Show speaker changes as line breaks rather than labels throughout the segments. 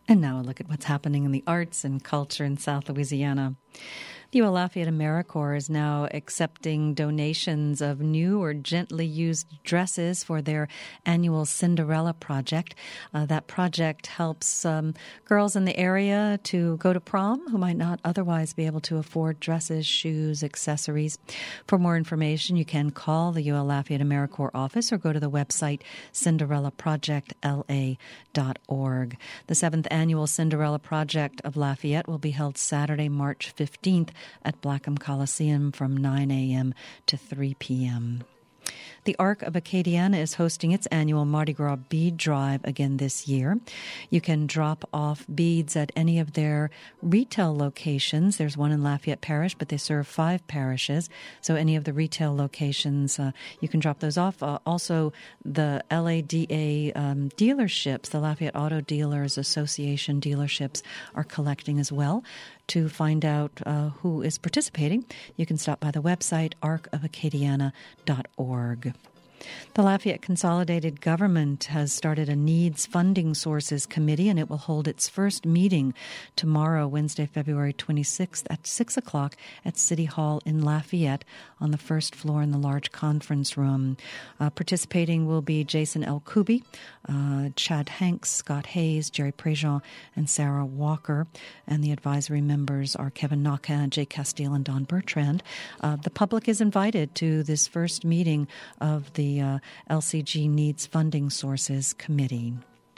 And now a look at what's happening in the arts and culture in South Louisiana. The UL Lafayette AmeriCorps is now accepting donations of new or gently used dresses for their annual Cinderella project. That project helps girls in the area to go to prom who might not otherwise be able to afford dresses, shoes, accessories. For more information, you can call the UL Lafayette AmeriCorps office or go to the website cinderellaprojectla.org. The 7th annual Cinderella Project of Lafayette will be held Saturday, March 15th at Blackham Coliseum from 9 a.m. to 3 p.m. The Arc of Acadiana is hosting its annual Mardi Gras bead drive again this year. You can drop off beads at any of their retail locations. There's one in Lafayette Parish, but they serve 5 parishes. So any of the retail locations, you can drop those off. Also, the LADA dealerships, the Lafayette Auto Dealers Association dealerships, are collecting as well. To find out who is participating, you can stop by the website arcofacadiana.org. The Lafayette Consolidated Government has started a Needs Funding Sources Committee, and it will hold its first meeting tomorrow, Wednesday, February 26th at 6 o'clock at City Hall in Lafayette on the first floor in the large conference room. Participating will be Jason L. Kuby, Chad Hanks, Scott Hayes, Jerry Prejean, and Sarah Walker. And the advisory members are Kevin Naka, Jay Castile, and Don Bertrand. The public is invited to this first meeting of the LCG Needs Funding Sources Committee.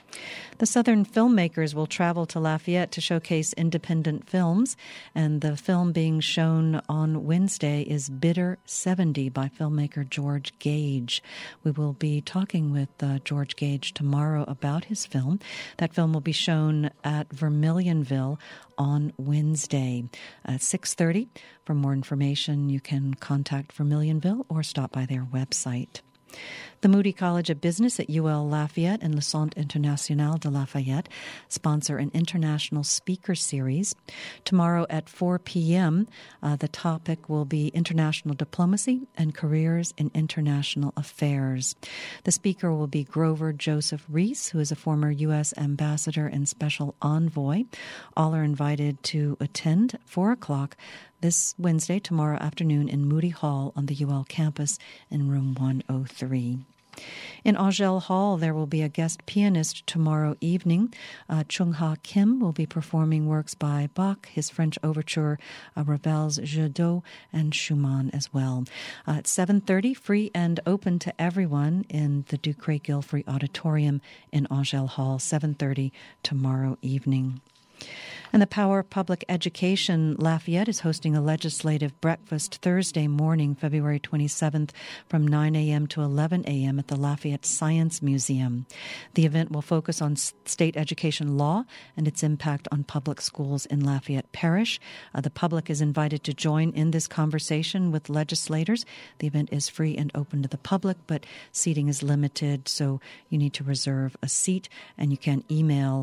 The Southern filmmakers will travel to Lafayette to showcase independent films, and the film being shown on Wednesday is Bitter 70 by filmmaker George Gage. We will be talking with George Gage tomorrow about his film. That film will be shown at Vermilionville on Wednesday at 6:30. For more information, you can contact Vermilionville or stop by their website. The Moody College of Business at UL Lafayette and Le Centre International de Lafayette sponsor an international speaker series. Tomorrow at 4 p.m., the topic will be International Diplomacy and Careers in International Affairs. The speaker will be Grover Joseph Reese, who is a former U.S. ambassador and special envoy. All are invited to attend 4 o'clock this Wednesday, tomorrow afternoon, in Moody Hall on the UL campus in room 103. In Angel Hall, there will be a guest pianist tomorrow evening. Chung Ha Kim will be performing works by Bach, his French overture, Ravel's Jeu d'eau, and Schumann as well. At 7:30, free and open to everyone in the Ducre Gilfrey Auditorium in Angel Hall, 7:30 tomorrow evening. And the Power of Public Education Lafayette is hosting a legislative breakfast Thursday morning, February 27th, from 9 a.m. to 11 a.m. at the Lafayette Science Museum. The event will focus on state education law and its impact on public schools in Lafayette Parish. The public is invited to join in this conversation with legislators. The event is free and open to the public, but seating is limited, so you need to reserve a seat, and you can email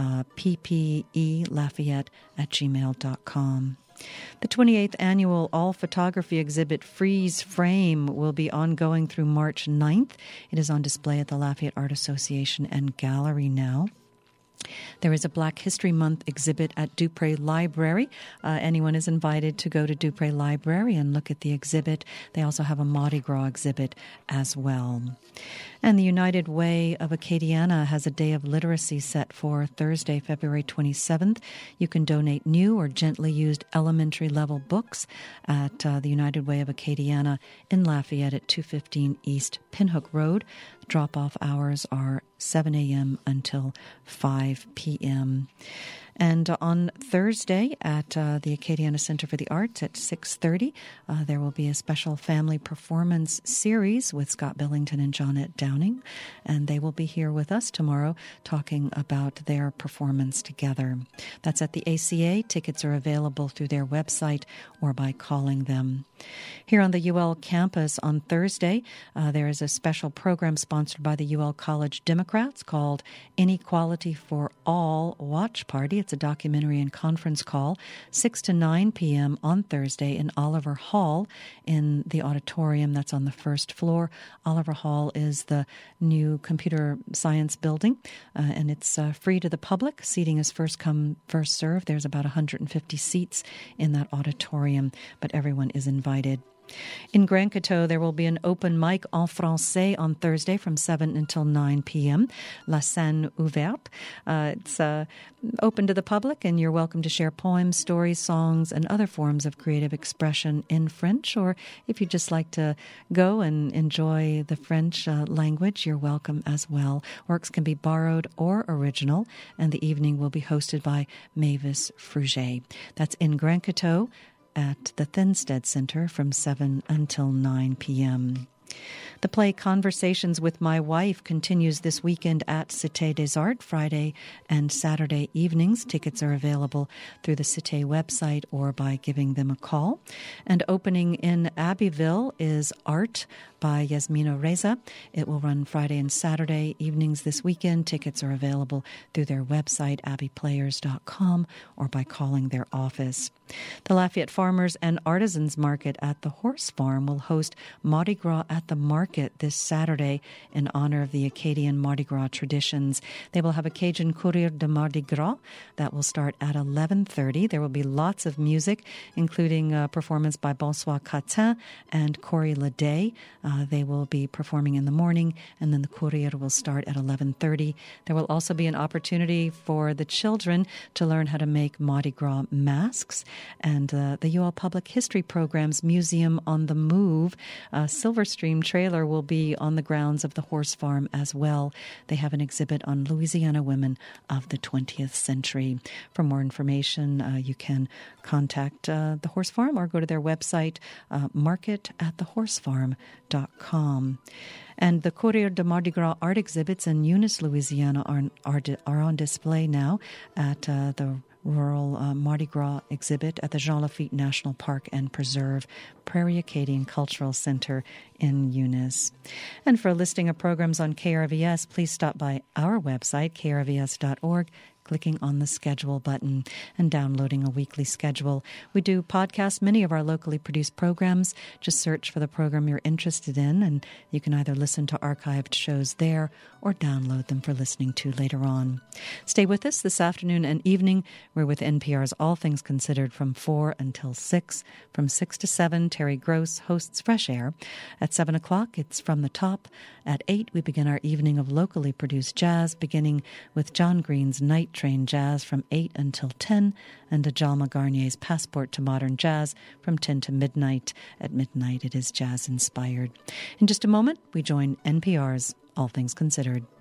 ppelafayette@gmail.com. The 28th annual All Photography exhibit Freeze Frame will be ongoing through March 9th. It is on display at the Lafayette Art Association and Gallery now. There is a Black History Month exhibit at Dupré Library. Anyone is invited to go to Dupré Library and look at the exhibit. They also have a Mardi Gras exhibit as well. And the United Way of Acadiana has a Day of Literacy set for Thursday, February 27th. You can donate new or gently used elementary level books at the United Way of Acadiana in Lafayette at 215 East Pinhook Road. Drop-off hours are 7 a.m. until 5 p.m. And on Thursday at the Acadiana Center for the Arts at 6:30, there will be a special family performance series with Scott Billington and Johnette Downing, and they will be here with us tomorrow talking about their performance together. That's at the ACA. Tickets are available through their website or by calling them. Here on the UL campus on Thursday, there is a special program sponsored by the UL College Democrats called Inequality for All Watch Party. It's a documentary and conference call, 6 to 9 p.m. on Thursday in Oliver Hall in the auditorium that's on the first floor. Oliver Hall is the new computer science building, and it's free to the public. Seating is first come, first served. There's about 150 seats in that auditorium, but everyone is invited. In Grand Coteau, there will be an open mic en français on Thursday from 7 until 9 p.m. La Scène Ouverte. It's open to the public, and you're welcome to share poems, stories, songs, and other forms of creative expression in French. Or if you'd just like to go and enjoy the French language, you're welcome as well. Works can be borrowed or original, and the evening will be hosted by Mavis Fruget. That's in Grand Coteau at the Thinstead Center from 7 until 9 p.m. The play Conversations with My Wife continues this weekend at Cité des Arts, Friday and Saturday evenings. Tickets are available through the Cité website or by giving them a call. And opening in Abbeville is Art by Yasmina Reza. It will run Friday and Saturday evenings this weekend. Tickets are available through their website, abbyplayers.com, or by calling their office. The Lafayette Farmers and Artisans Market at the Horse Farm will host Mardi Gras at the Market this Saturday in honor of the Acadian Mardi Gras traditions. They will have a Cajun Courir de Mardi Gras that will start at 11:30. There will be lots of music, including a performance by Bonsoir Catin and Corey Leday. They will be performing in the morning, and then the Courir will start at 11:30. There will also be an opportunity for the children to learn how to make Mardi Gras masks. And the UL Public History Program's Museum on the Move, Silverstream trailer will be on the grounds of the Horse Farm as well. They have an exhibit on Louisiana women of the 20th century. For more information, you can contact the Horse Farm or go to their website, marketatthehorsefarm.com. And the Courir de Mardi Gras art exhibits in Eunice, Louisiana are on display now at the Rural Mardi Gras exhibit at the Jean Lafitte National Park and Preserve, Prairie Acadian Cultural Center in Eunice. And for a listing of programs on KRVS, please stop by our website, krvs.org, clicking on the schedule button and downloading a weekly schedule. We do podcast many of our locally produced programs. Just search for the program you're interested in, and you can either listen to archived shows there or download them for listening to later on. Stay with us this afternoon and evening. We're with NPR's All Things Considered from 4 until 6. From 6 to 7, Terry Gross hosts Fresh Air. At 7 o'clock, it's From the Top. At 8, we begin our evening of locally produced jazz, beginning with John Green's Night Train Jazz from 8 until 10, and Djalma Garnier's Passport to Modern Jazz from 10 to midnight. At midnight, it is jazz-inspired. In just a moment, we join NPR's All Things Considered.